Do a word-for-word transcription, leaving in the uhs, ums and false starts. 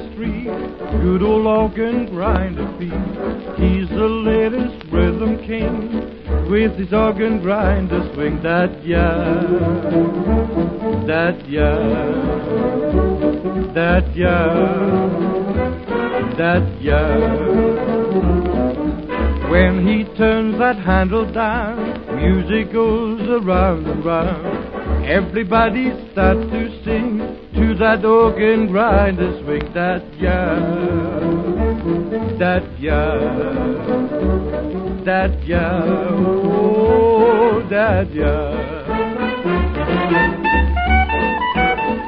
street, good old organ grinder Pete. He's the latest rhythm king, with his organ grinder swing. That yeah, that yeah, that yeah, that yeah. When he turns that handle down, music goes around and round. Everybody starts to sing to that organ grinder swing. That yeah, that yeah, that yeah, oh, that yeah.